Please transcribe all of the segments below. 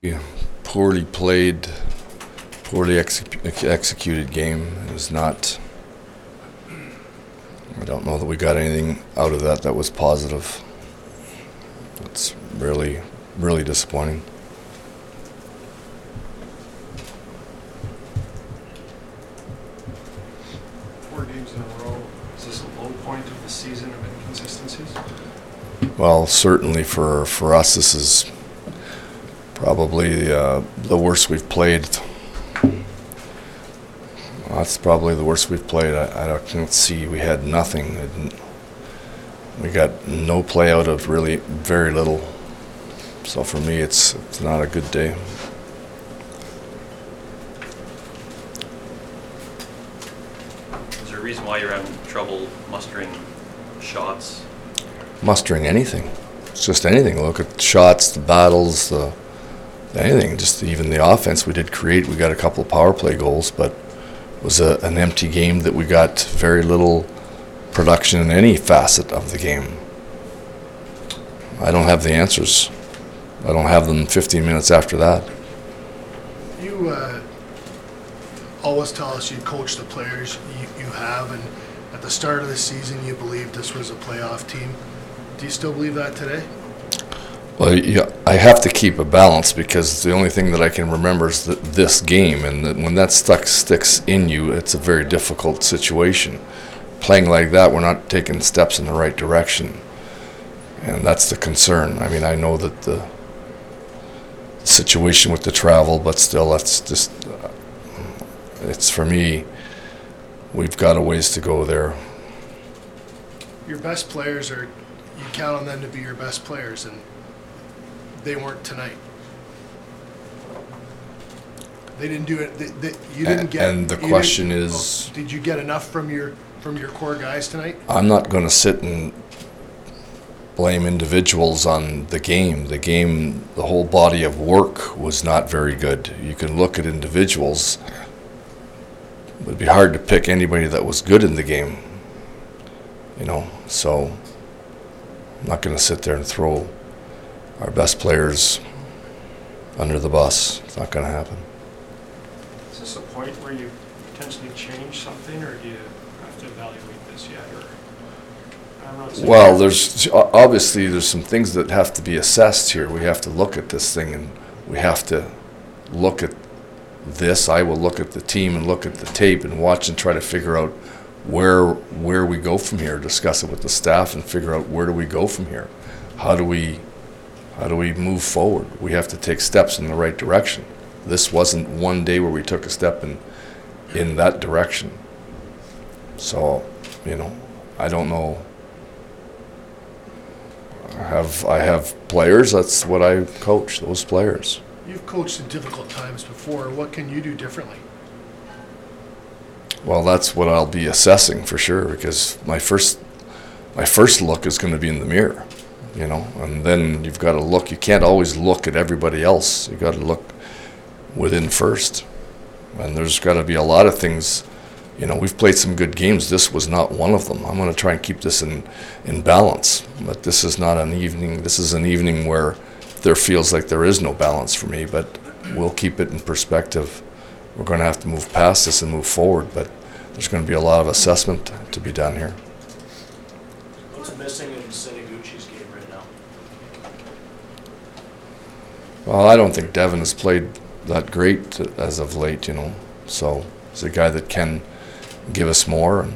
Yeah, poorly played, poorly executed game. It was not. I don't know that we got anything out of that was positive. It's really, really disappointing. 4 games in a row. Is this a low point of the season of inconsistencies? Well, certainly for us, this is probably the worst we've played. That's probably the worst we've played. I can't see. We had nothing. We got no play out of really very little. So for me, it's not a good day. Is there a reason why you're having trouble mustering shots? Mustering anything. It's just anything. Look at shots, the battles, anything. Just even the offense we did create. We got a couple of power play goals, but it was an empty game that we got very little production in any facet of the game. I don't have the answers. I don't have them 15 minutes after that. You always tell us you coach the players you have, and at the start of the season you believed this was a playoff team. Do you still believe that today? Well, yeah, I have to keep a balance because the only thing that I can remember is this game, and when that sticks in you, it's a very difficult situation. Playing like that, we're not taking steps in the right direction, and that's the concern. I mean, I know that the situation with the travel, but still, that's just, it's for me, we've got a ways to go there. Your best players you count on them to be your best players, and they weren't tonight. They didn't do it. You didn't get. And the question is, did you get enough from your core guys tonight? I'm not going to sit and blame individuals on the game. The game, the whole body of work was not very good. You can look at individuals. It would be hard to pick anybody that was good in the game. So I'm not going to sit there and throw our best players under the bus. It's not going to happen. Is this a point where you potentially change something, or do you have to evaluate this yet? Or I'm not saying. Well, there's some things that have to be assessed here. We have to look at this thing, and we have to look at this. I will look at the team and look at the tape and watch and try to figure out where we go from here. Discuss it with the staff and figure out where do we go from here. How do we move forward? We have to take steps in the right direction. This wasn't one day where we took a step in that direction. So, I don't know. I have players. That's what I coach. Those players. You've coached in difficult times before. What can you do differently? Well, that's what I'll be assessing for sure, because my first look is going to be in the mirror, and then you've got to look. You can't always look at everybody else. You've got to look within first, and there's got to be a lot of things. We've played some good games. This was not one of them. I'm going to try and keep this in balance, but this is not an evening. This is an evening where there feels like there is no balance for me, but we'll keep it in perspective. We're going to have to move past this and move forward, but there's going to be a lot of assessment to be done here. What's missing in Seniguchi's game right now? Well, I don't think Devin has played that great as of late, so he's a guy that can give us more, and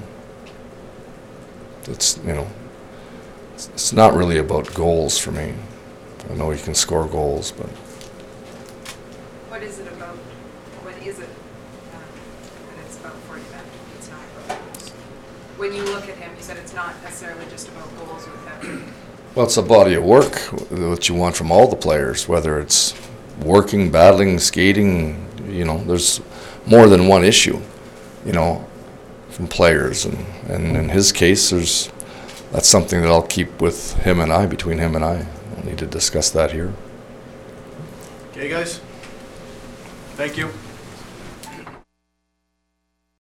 it's not really about goals for me. I know he can score goals, but what is it about? What is it when it's about 40 back? It's not about goals. When you look at him, you said it's not necessarily just about goals with him. well, it's a body of work that you want from all the players, whether it's working, battling, skating. There's more than one issue, from players, and in his case, that's something that I'll keep with him and I, between him and I. We'll need to discuss that here. Okay, guys. Thank you.